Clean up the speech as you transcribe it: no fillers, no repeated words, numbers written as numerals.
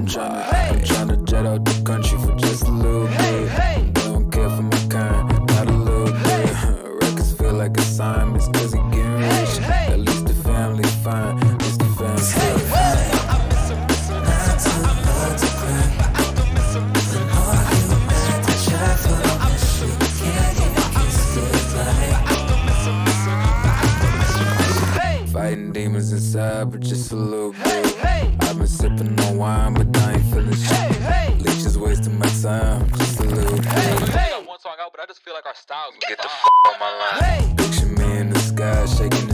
I'm tryna jet out the country for just a little bit. Don't care for my kind, not a little bit. Records feel like assignments, cause he getting rich. At least the family fine, at least the family fine. Fighting demons inside, but just a little bit. I've been sipping on wine, but I ain't feeling shit. Leeches wasting my time, just a little bit. I got one song out, but I just feel like our styles would get the on my line. Picture me in the sky, shaking